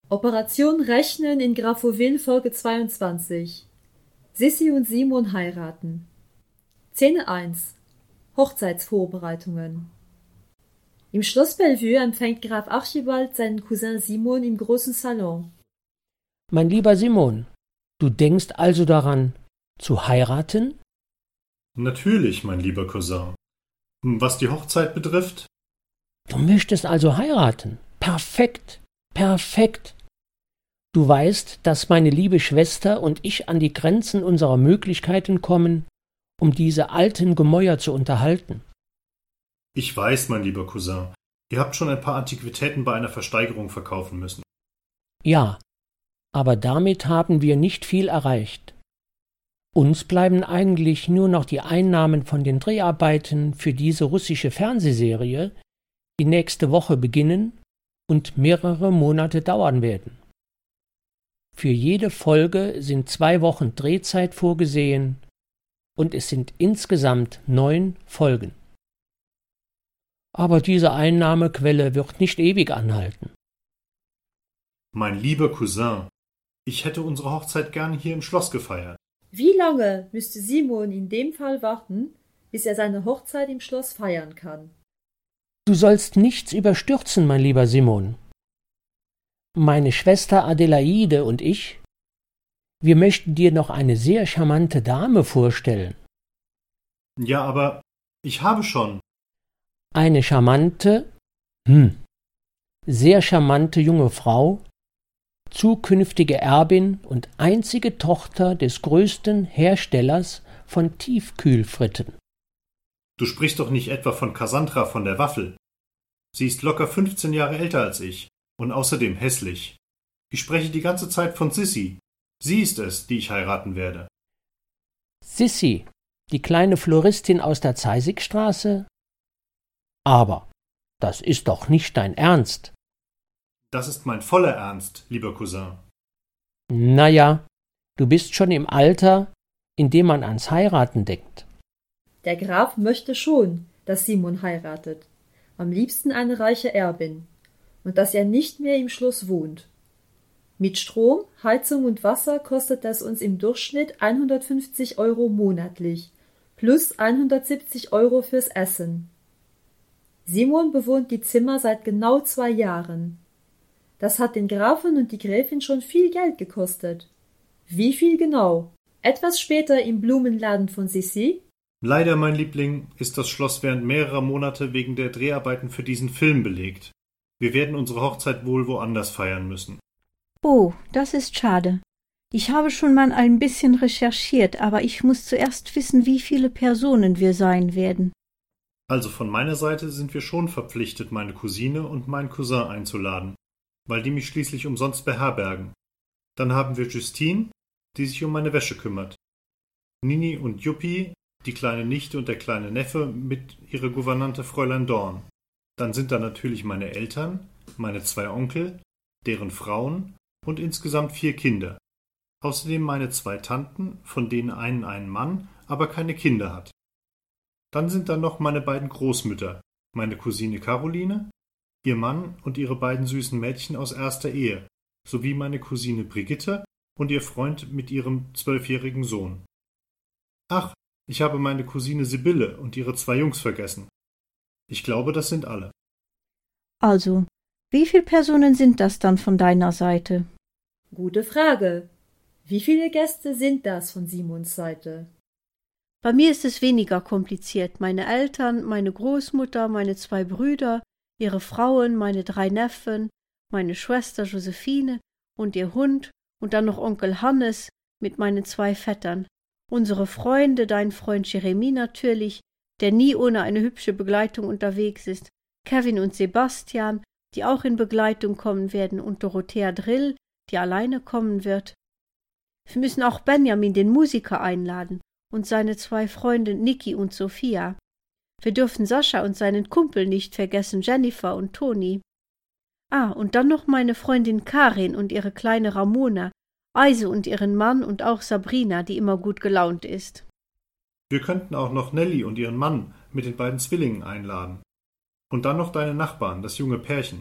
Operation Rechnen in Graphowil Folge 22. Sissi und Simon heiraten. Szene 1. Hochzeitsvorbereitungen. Im Schloss Bellevue empfängt Graf Archibald seinen Cousin Simon im großen Salon. Mein lieber Simon, du denkst also daran, zu heiraten? Natürlich, mein lieber Cousin. Was die Hochzeit betrifft? Du möchtest also heiraten? Perfekt, perfekt. Du weißt, dass meine liebe Schwester und ich an die Grenzen unserer Möglichkeiten kommen, um diese alten Gemäuer zu unterhalten. Ich weiß, mein lieber Cousin. Ihr habt schon ein paar Antiquitäten bei einer Versteigerung verkaufen müssen. Ja, aber damit haben wir nicht viel erreicht. Uns bleiben eigentlich nur noch die Einnahmen von den Dreharbeiten für diese russische Fernsehserie, die nächste Woche beginnen und mehrere Monate dauern werden. Für jede Folge sind 2 Wochen Drehzeit vorgesehen und es sind insgesamt 9 Folgen. Aber diese Einnahmequelle wird nicht ewig anhalten. Mein lieber Cousin, ich hätte unsere Hochzeit gerne hier im Schloss gefeiert. Wie lange müsste Simon in dem Fall warten, bis er seine Hochzeit im Schloss feiern kann? Du sollst nichts überstürzen, mein lieber Simon. Meine Schwester Adelaide und ich, wir möchten dir noch eine sehr charmante Dame vorstellen. Ja, aber ich habe schon. Eine charmante, sehr charmante junge Frau, zukünftige Erbin und einzige Tochter des größten Herstellers von Tiefkühlfritten. Du sprichst doch nicht etwa von Cassandra von der Waffel. Sie ist locker 15 Jahre älter als ich und außerdem hässlich. Ich spreche die ganze Zeit von Sissi. Sie ist es, die ich heiraten werde. Sissi, die kleine Floristin aus der Zeisigstraße? Aber das ist doch nicht dein Ernst. Das ist mein voller Ernst, lieber Cousin. Na ja, du bist schon im Alter, in dem man ans Heiraten denkt. Der Graf möchte schon, dass Simon heiratet. Am liebsten eine reiche Erbin. Und dass er nicht mehr im Schloss wohnt. Mit Strom, Heizung und Wasser kostet das uns im Durchschnitt 150 € monatlich, plus 170 € fürs Essen. Simon bewohnt die Zimmer seit genau 2 Jahren. Das hat den Grafen und die Gräfin schon viel Geld gekostet. Wie viel genau? Etwas später im Blumenladen von Sissi? Leider, mein Liebling, ist das Schloss während mehrerer Monate wegen der Dreharbeiten für diesen Film belegt. Wir werden unsere Hochzeit wohl woanders feiern müssen. Oh, das ist schade. Ich habe schon mal ein bisschen recherchiert, aber ich muss zuerst wissen, wie viele Personen wir sein werden. Also von meiner Seite sind wir schon verpflichtet, meine Cousine und meinen Cousin einzuladen, weil die mich schließlich umsonst beherbergen. Dann haben wir Justine, die sich um meine Wäsche kümmert. Nini und Juppie, die kleine Nichte und der kleine Neffe mit ihrer Gouvernante Fräulein Dorn. Dann sind da natürlich meine Eltern, meine 2 Onkel, deren Frauen und insgesamt 4 Kinder. Außerdem meine 2 Tanten, von denen einen Mann, aber keine Kinder hat. Dann sind da noch meine beiden Großmütter, meine Cousine Caroline, ihr Mann und ihre beiden süßen Mädchen aus erster Ehe, sowie meine Cousine Brigitte und ihr Freund mit ihrem 12-jährigen Sohn. Ach, ich habe meine Cousine Sibylle und ihre 2 Jungs vergessen. Ich glaube, das sind alle. Also, wie viele Personen sind das dann von deiner Seite? Gute Frage. Wie viele Gäste sind das von Simons Seite? Bei mir ist es weniger kompliziert. Meine Eltern, meine Großmutter, meine 2 Brüder, ihre Frauen, meine 3 Neffen, meine Schwester Josephine und ihr Hund und dann noch Onkel Hannes mit meinen 2 Vettern. Unsere Freunde, dein Freund Jeremie natürlich, der nie ohne eine hübsche Begleitung unterwegs ist, Kevin und Sebastian, die auch in Begleitung kommen werden, und Dorothea Drill, die alleine kommen wird. Wir müssen auch Benjamin, den Musiker, einladen und seine 2 Freunde Niki und Sophia. Wir dürfen Sascha und seinen Kumpel nicht vergessen, Jennifer und Toni. Ah, und dann noch meine Freundin Karin und ihre kleine Ramona, Eise und ihren Mann und auch Sabrina, die immer gut gelaunt ist. Wir könnten auch noch Nelly und ihren Mann mit den beiden Zwillingen einladen. Und dann noch deine Nachbarn, das junge Pärchen.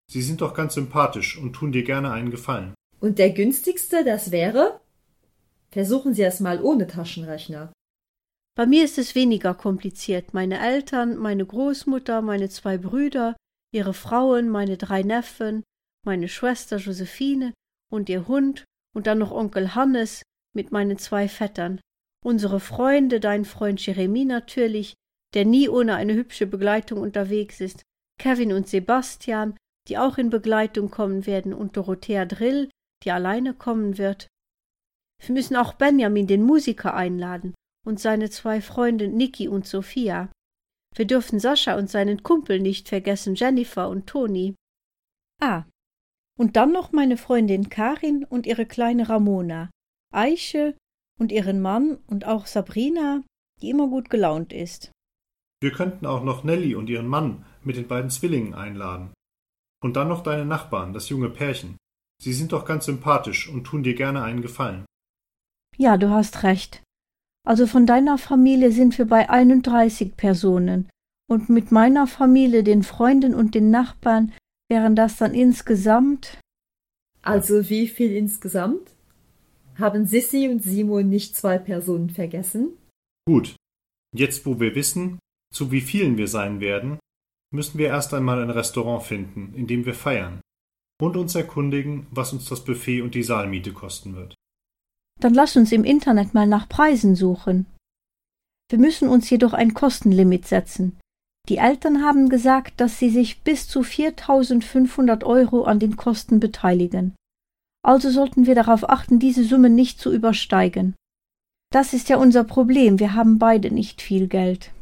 Sie sind doch ganz sympathisch und tun dir gerne einen Gefallen. Und der günstigste, das wäre? Versuchen Sie es mal ohne Taschenrechner. Bei mir ist es weniger kompliziert. Meine Eltern, meine Großmutter, meine 2 Brüder, ihre Frauen, meine 3 Neffen, meine Schwester Josephine und ihr Hund und dann noch Onkel Hannes mit meinen 2 Vettern. Unsere Freunde, dein Freund Jeremie natürlich, der nie ohne eine hübsche Begleitung unterwegs ist, Kevin und Sebastian, die auch in Begleitung kommen werden, und Dorothea Drill, die alleine kommen wird. Wir müssen auch Benjamin, den Musiker, einladen und seine 2 Freunde Niki und Sophia. Wir dürfen Sascha und seinen Kumpel nicht vergessen, Jennifer und Toni. Ah, und dann noch meine Freundin Karin und ihre kleine Ramona, Eiche und ihren Mann und auch Sabrina, die immer gut gelaunt ist. Wir könnten auch noch Nelly und ihren Mann mit den beiden Zwillingen einladen. Und dann noch deine Nachbarn, das junge Pärchen. Sie sind doch ganz sympathisch und tun dir gerne einen Gefallen. Ja, du hast recht. Also von deiner Familie sind wir bei 31 Personen. Und mit meiner Familie, den Freunden und den Nachbarn, wären das dann insgesamt... Also wie viel insgesamt? Haben Sissi und Simon nicht 2 Personen vergessen? Gut, jetzt wo wir wissen, zu wie vielen wir sein werden, müssen wir erst einmal ein Restaurant finden, in dem wir feiern, und uns erkundigen, was uns das Buffet und die Saalmiete kosten wird. Dann lass uns im Internet mal nach Preisen suchen. Wir müssen uns jedoch ein Kostenlimit setzen. Die Eltern haben gesagt, dass sie sich bis zu 4.500 € an den Kosten beteiligen. Also sollten wir darauf achten, diese Summe nicht zu übersteigen. Das ist ja unser Problem, wir haben beide nicht viel Geld.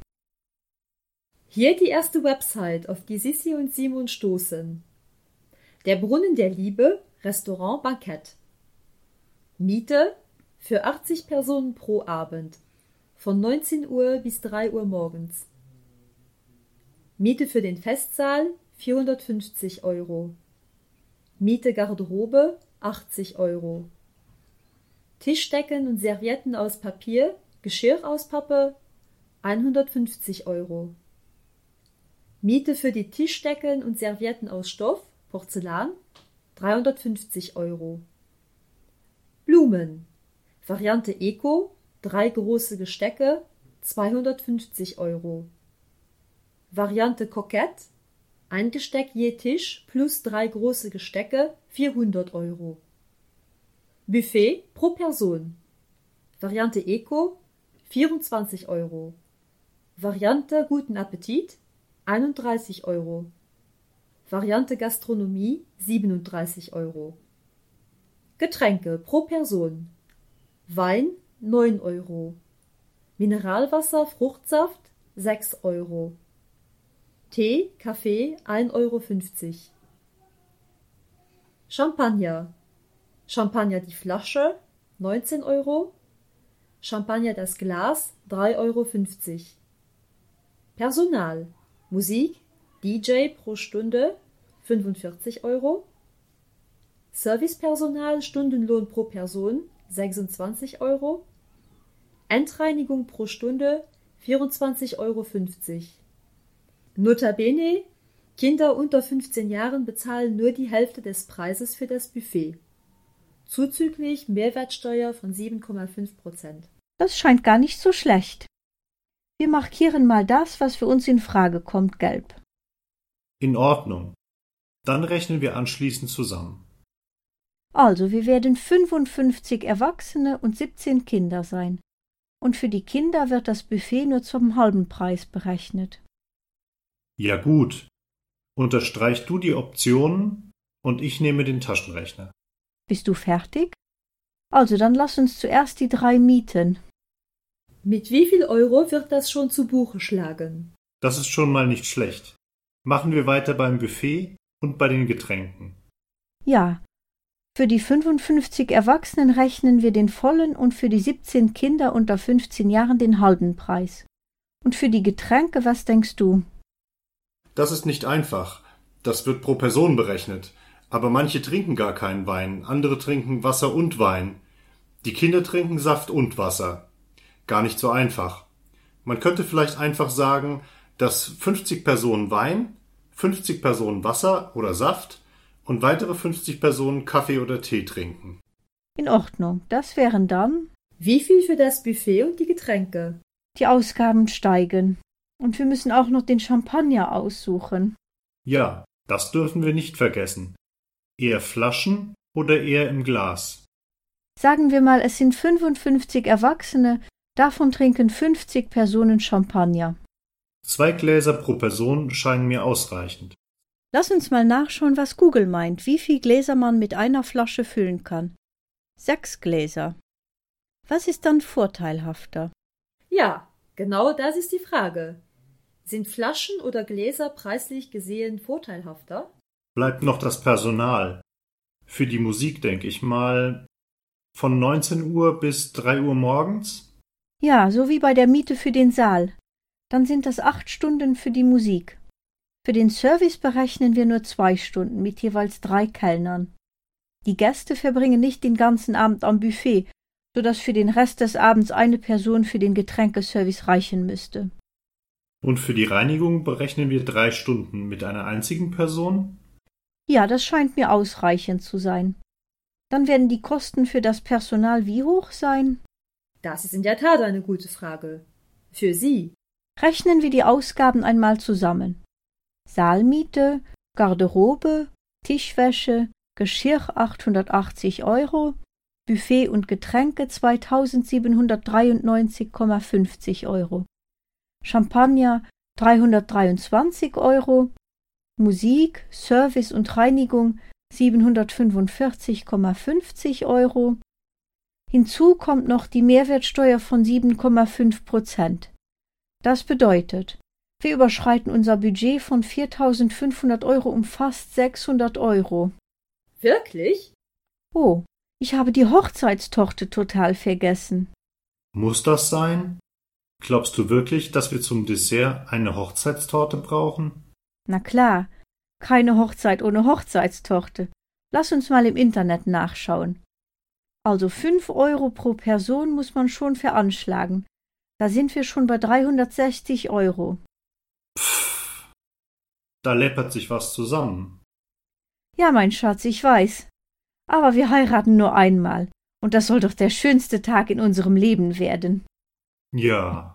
Hier die erste Website, auf die Sissi und Simon stoßen. Der Brunnen der Liebe, Restaurant Bankett. Miete für 80 Personen pro Abend, von 19 Uhr bis 3 Uhr morgens. Miete für den Festsaal 450 €. Miete Garderobe 80 €. Tischdecken und Servietten aus Papier, Geschirr aus Pappe 150 €. Miete für die Tischdecken und Servietten aus Stoff, Porzellan 350 €. Blumen. Variante Eco, 3 große Gestecke, 250 €. Variante Kokett, ein Gesteck je Tisch plus 3 große Gestecke, 400 €. Buffet pro Person. Variante Eco, 24 €. Variante Guten Appetit, 31 €. Variante Gastronomie, 37 €. Getränke pro Person. Wein 9 €. Mineralwasser, Fruchtsaft 6 €. Tee, Kaffee 1,50 €. Champagner. Champagner die Flasche 19 €. Champagner das Glas 3,50 €. Personal. Musik, DJ pro Stunde 45 €. Servicepersonal Stundenlohn pro Person 26 €. Endreinigung pro Stunde 24,50 €. Notabene, Kinder unter 15 Jahren bezahlen nur die Hälfte des Preises für das Buffet. Zuzüglich Mehrwertsteuer von 7,5%. Das scheint gar nicht so schlecht. Wir markieren mal das, was für uns in Frage kommt, gelb. In Ordnung. Dann rechnen wir anschließend zusammen. Also, wir werden 55 Erwachsene und 17 Kinder sein. Und für die Kinder wird das Buffet nur zum halben Preis berechnet. Ja gut. Unterstreich du die Optionen und ich nehme den Taschenrechner. Bist du fertig? Also, dann lass uns zuerst die 3 mieten. Mit wie viel Euro wird das schon zu Buche schlagen? Das ist schon mal nicht schlecht. Machen wir weiter beim Buffet und bei den Getränken. Ja. Für die 55 Erwachsenen rechnen wir den vollen und für die 17 Kinder unter 15 Jahren den halben Preis. Und für die Getränke, was denkst du? Das ist nicht einfach. Das wird pro Person berechnet. Aber manche trinken gar keinen Wein, andere trinken Wasser und Wein. Die Kinder trinken Saft und Wasser. Gar nicht so einfach. Man könnte vielleicht einfach sagen, dass 50 Personen Wein, 50 Personen Wasser oder Saft und weitere 50 Personen Kaffee oder Tee trinken. In Ordnung, das wären dann... Wie viel für das Buffet und die Getränke? Die Ausgaben steigen. Und wir müssen auch noch den Champagner aussuchen. Ja, das dürfen wir nicht vergessen. Eher Flaschen oder eher im Glas? Sagen wir mal, es sind 55 Erwachsene, davon trinken 50 Personen Champagner. 2 Gläser pro Person scheinen mir ausreichend. Lass uns mal nachschauen, was Google meint, wie viel Gläser man mit einer Flasche füllen kann. 6 Gläser. Was ist dann vorteilhafter? Ja, genau das ist die Frage. Sind Flaschen oder Gläser preislich gesehen vorteilhafter? Bleibt noch das Personal. Für die Musik denke ich mal von 19 Uhr bis 3 Uhr morgens? Ja, so wie bei der Miete für den Saal. Dann sind das 8 Stunden für die Musik. Für den Service berechnen wir nur 2 Stunden mit jeweils 3 Kellnern. Die Gäste verbringen nicht den ganzen Abend am Buffet, so dass für den Rest des Abends eine Person für den Getränkeservice reichen müsste. Und für die Reinigung berechnen wir 3 Stunden mit einer einzigen Person? Ja, das scheint mir ausreichend zu sein. Dann werden die Kosten für das Personal wie hoch sein? Das ist in der Tat eine gute Frage. Für Sie. Rechnen wir die Ausgaben einmal zusammen. Saalmiete, Garderobe, Tischwäsche, Geschirr 880 €, Buffet und Getränke 2.793,50 €, Champagner 323 €, Musik, Service und Reinigung 745,50 €. Hinzu kommt noch die Mehrwertsteuer von 7,5%. Das bedeutet, wir überschreiten unser Budget von 4.500 € um fast 600 €. Wirklich? Oh, ich habe die Hochzeitstorte total vergessen. Muss das sein? Glaubst du wirklich, dass wir zum Dessert eine Hochzeitstorte brauchen? Na klar, keine Hochzeit ohne Hochzeitstorte. Lass uns mal im Internet nachschauen. Also 5 € pro Person muss man schon veranschlagen. Da sind wir schon bei 360 €. Pff, da läppert sich was zusammen. Ja, mein Schatz, ich weiß. Aber wir heiraten nur einmal. Und das soll doch der schönste Tag in unserem Leben werden. Ja.